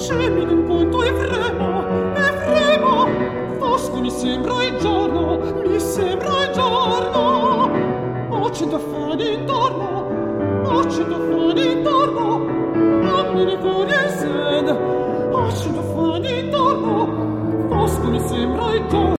Scemi d'un punto e fremo, fosco mi sembra il giorno, ho 100 fani intorno, a me ne fuori il sen, ho 100 fani intorno, fosco mi sembra il giorno.